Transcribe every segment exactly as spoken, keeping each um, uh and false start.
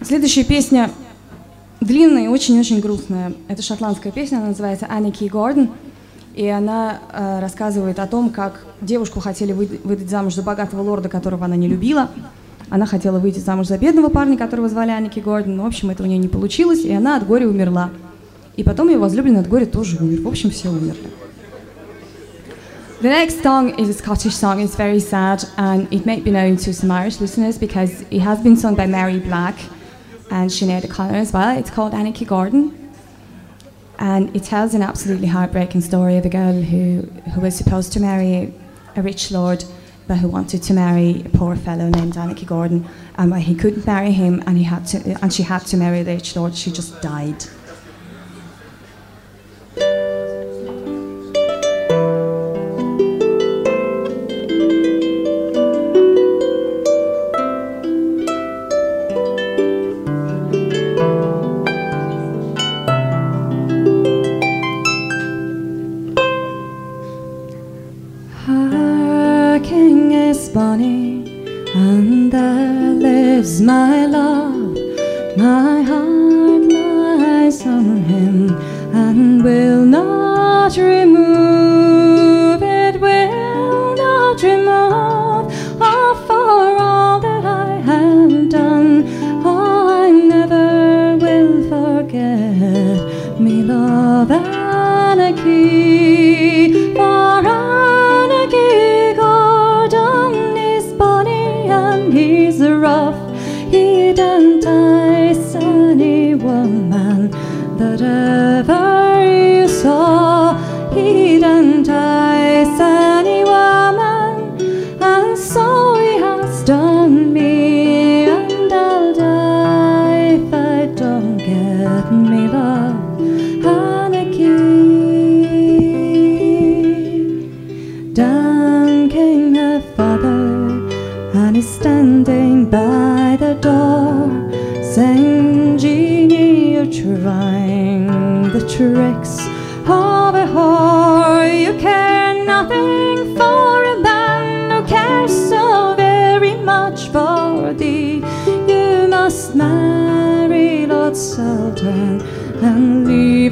Следующая песня длинная и очень-очень грустная. Это шотландская песня, она называется «Анники Гордон». И она э, рассказывает о том, как девушку хотели выд- выдать замуж за богатого лорда, которого она не любила. Она хотела выйти замуж за бедного парня, которого звали Анники Гордон. Но, в общем, это у нее не получилось, и она от горя умерла. И потом ее возлюбленный от горя тоже умер. В общем, все умерли. The next song is a Scottish song. It's very sad, and it may be known to some Irish listeners because it has been sung by Mary Black and Sinead O'Connor as well. It's called Anarchy Gordon. And it tells an absolutely heartbreaking story of a girl who, who was supposed to marry a rich lord, but who wanted to marry a poor fellow named Anarchy Gordon. And when he couldn't marry him, and he had to, and she had to marry the rich lord, she just died. And there lives my love, my heart lies on him, and will not remove, it will not remove, oh, for all that I have done, oh, I never will forget me love Anarchy, for Anarchy Gordon is bonny and he's rough, he'd entice any woman that ever you saw, he'd entice any woman, and so he has done me, and I'll die if I don't get me love Anarchy. Down came her father, and he's standing by the door, saying, Jeannie, you're trying the tricks of a whore. You care nothing for a man who cares so very much for thee. You must marry Lord Sultan and leave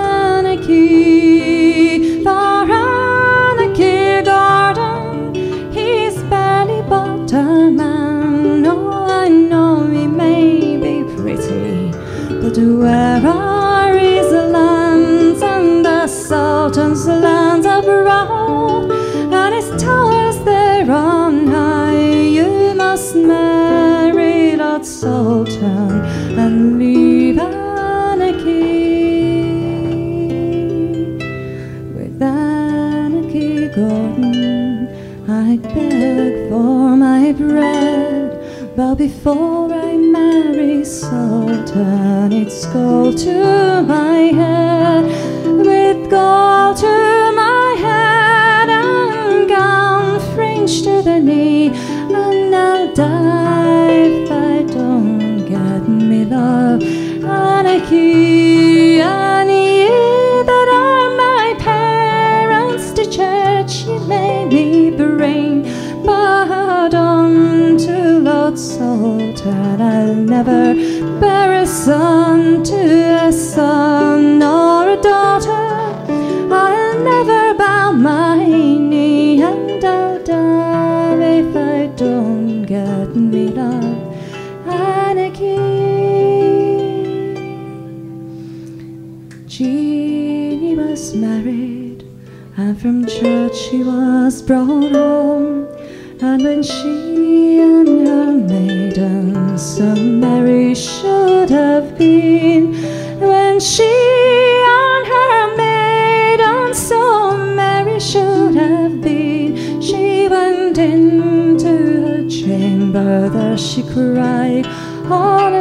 Anarchy, for Anarchy Gordon, he's barely but a man. Oh, I know he may be pretty, but where are his lands, and the Sultan's lands abroad, and his towers there on high? You must marry Lord Sultan and leave Anarchy. With Anarchy Gordon, I'd beg for my bread, but before I marry Sultan, it's gold to my head, with gold to my head, and gown fringed to the knee, and I'll die if I don't get me love Anarchy. And ye that are my parents to church, ye may me bring, but unto Lord Sultan I'll never bear a son, to a son or a daughter I'll never bow my knee, and I'll die if I don't get me love Anarchy. Jeannie was married, and from church she was brought home, and when she and her maidens so merry should have been, when she and her maidens so merry should have been, she went into her chamber, there she cried all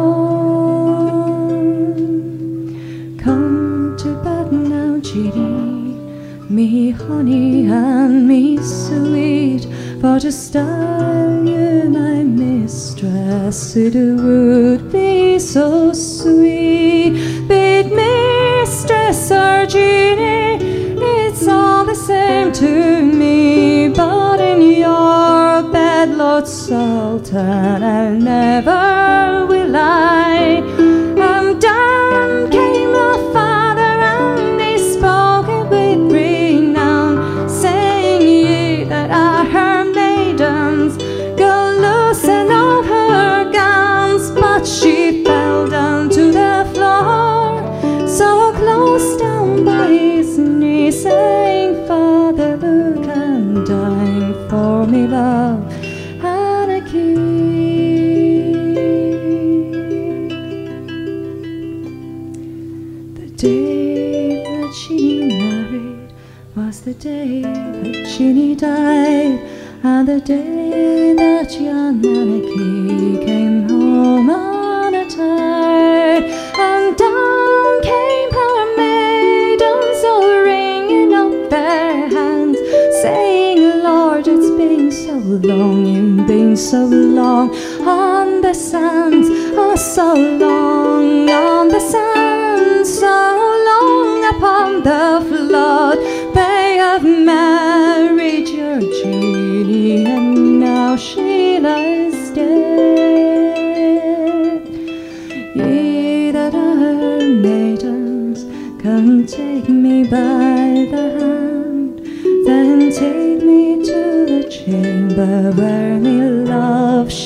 alone. Come to bed now, Jeannie, me honey and me sweet, for to style you my mistress, it would be so sweet. Bid mistress or Jeannie, it's all the same to me, but in your bed, Lord Sultan, I'll never will I day that Ginny died, and the day that Jananaki came home on a tide, and down came her maidens all wringing up their hands, saying, Lord, it's been so long, you've been so long on the sands, oh so long on the sands, so long upon the flood. They have married your Jeannie, and now she lies dead. Ye that are maidens, come take me by the hand, then take me to the chamber where me love